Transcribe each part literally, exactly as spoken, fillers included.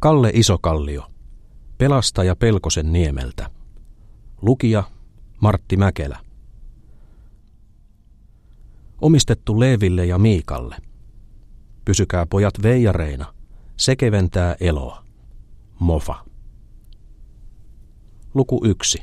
Kalle Isokallio. Pelastaja Pelkosen niemeltä. Lukija Martti Mäkelä. Omistettu Leeville ja Miikalle. Pysykää pojat veijareina. Se keventää eloa. Mofa. Luku yksi.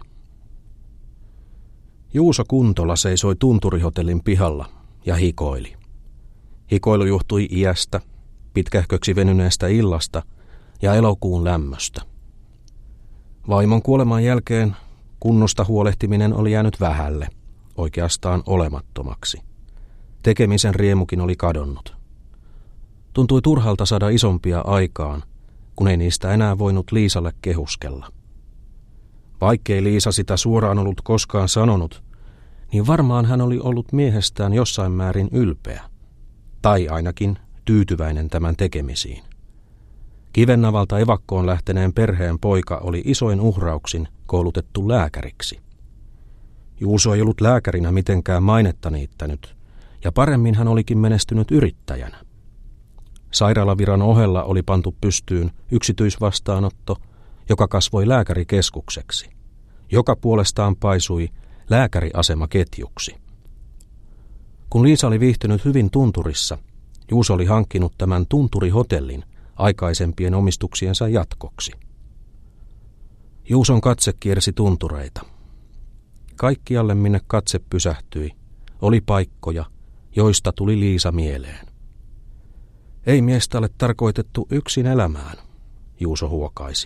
Juuso Kuntola seisoi Tunturihotellin pihalla ja hikoili. Hikoilu johtui iästä, pitkähköksi venyneestä illasta ja elokuun lämmöstä. Vaimon kuoleman jälkeen kunnosta huolehtiminen oli jäänyt vähälle, oikeastaan olemattomaksi. Tekemisen riemukin oli kadonnut. Tuntui turhalta saada isompia aikaan, kun ei niistä enää voinut Liisalle kehuskella. Vaikkei Liisa sitä suoraan ollut koskaan sanonut, niin varmaan hän oli ollut miehestään jossain määrin ylpeä, tai ainakin tyytyväinen tämän tekemisiin. Kivennavalta evakkoon lähteneen perheen poika oli isoin uhrauksin koulutettu lääkäriksi. Juuso ei ollut lääkärinä mitenkään mainetta niittänyt, ja paremmin hän olikin menestynyt yrittäjänä. Sairaalaviran ohella oli pantu pystyyn yksityisvastaanotto, joka kasvoi lääkärikeskukseksi, joka puolestaan paisui lääkäriasemaketjuksi. Kun Liisa oli viihtynyt hyvin Tunturissa, Juuso oli hankkinut tämän Tunturihotellin aikaisempien omistuksiensa jatkoksi. Juuson katse kiersi tuntureita. Kaikkialle, minne katse pysähtyi, oli paikkoja, joista tuli Liisa mieleen. Ei miestä ole tarkoitettu yksin elämään, Juuso huokaisi.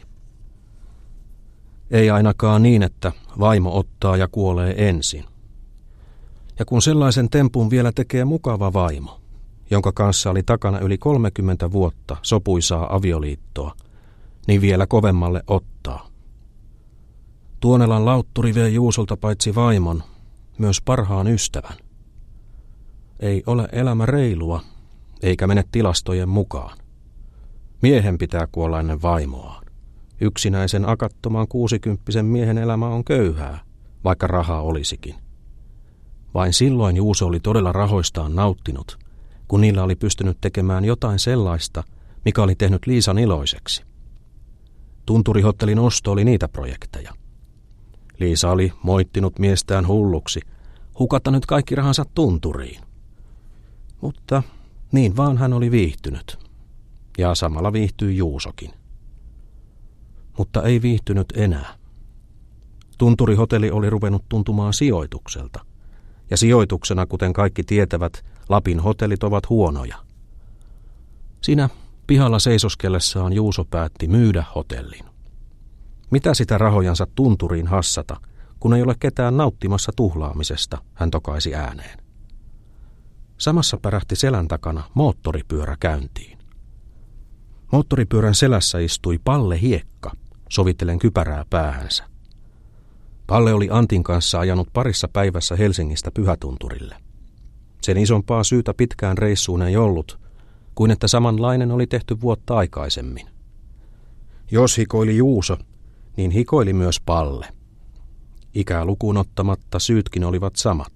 Ei ainakaan niin, että vaimo ottaa ja kuolee ensin. Ja kun sellaisen tempun vielä tekee mukava vaimo, jonka kanssa oli takana yli kolmekymmentä vuotta sopuisaa avioliittoa, niin vielä kovemmalle ottaa. Tuonelan lautturi vei Juusolta paitsi vaimon, myös parhaan ystävän. Ei ole elämä reilua, eikä mene tilastojen mukaan. Miehen pitää kuolla ennen vaimoaan. Yksinäisen akattoman kuusikymppisen miehen elämä on köyhää, vaikka rahaa olisikin. Vain silloin Juuso oli todella rahoistaan nauttinut, kun niillä oli pystynyt tekemään jotain sellaista, mikä oli tehnyt Liisan iloiseksi. Tunturihotellin osto oli niitä projekteja. Liisa oli moittinut miestään hulluksi, hukattanut kaikki rahansa Tunturiin. Mutta niin vaan hän oli viihtynyt. Ja samalla viihtyi Juusokin. Mutta ei viihtynyt enää. Tunturihotelli oli ruvennut tuntumaan sijoitukselta. Ja sijoituksena, kuten kaikki tietävät, Lapin hotellit ovat huonoja. Siinä pihalla seisoskellessaan Juuso päätti myydä hotellin. Mitä sitä rahojansa Tunturiin hassata, kun ei ole ketään nauttimassa tuhlaamisesta, hän tokaisi ääneen. Samassa pärähti selän takana moottoripyörä käyntiin. Moottoripyörän selässä istui Palle Hiekka, sovitellen kypärää päähänsä. Palle oli Antin kanssa ajanut parissa päivässä Helsingistä Pyhätunturille. Sen isompaa syytä pitkään reissuun ei ollut, kuin että samanlainen oli tehty vuotta aikaisemmin. Jos hikoili Juuso, niin hikoili myös Palle. Ikää lukuun ottamatta syytkin olivat samat.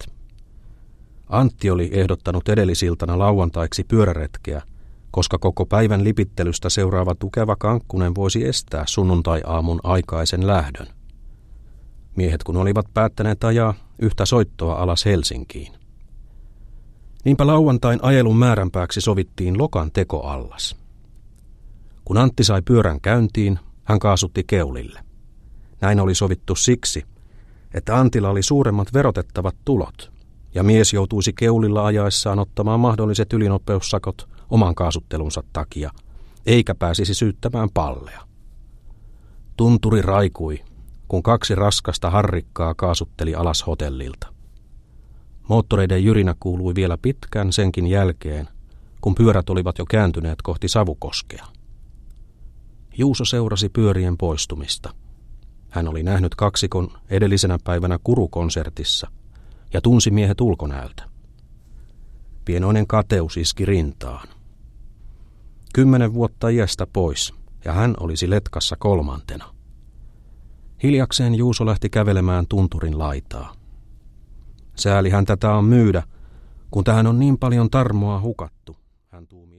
Antti oli ehdottanut edellisiltana lauantaiksi pyöräretkeä, koska koko päivän lipittelystä seuraava tukeva kankkunen voisi estää sunnuntai-aamun aikaisen lähdön. Miehet kun olivat päättäneet ajaa yhtä soittoa alas Helsinkiin. Niinpä lauantain ajelun määränpääksi sovittiin Lokan tekoallas. Kun Antti sai pyörän käyntiin, hän kaasutti keulille. Näin oli sovittu siksi, että Antilla oli suuremmat verotettavat tulot, ja mies joutuisi keulilla ajaessaan ottamaan mahdolliset ylinopeussakot oman kaasuttelunsa takia, eikä pääsisi syyttämään Pallea. Tunturi raikui, kun kaksi raskasta harrikkaa kaasutteli alas hotellilta. Moottoreiden jyrinä kuului vielä pitkän senkin jälkeen, kun pyörät olivat jo kääntyneet kohti Savukoskea. Juuso seurasi pyörien poistumista. Hän oli nähnyt kaksikon edellisenä päivänä Kurukonsertissa ja tunsi miehet ulkonäöltä. Pienoinen kateus iski rintaan. Kymmenen vuotta iästä pois, ja hän olisi letkassa kolmantena. Hiljakseen Juuso lähti kävelemään Tunturin laitaa. Säälihän tätä on myydä, kun tähän on niin paljon tarmoa hukattu, hän tuumi.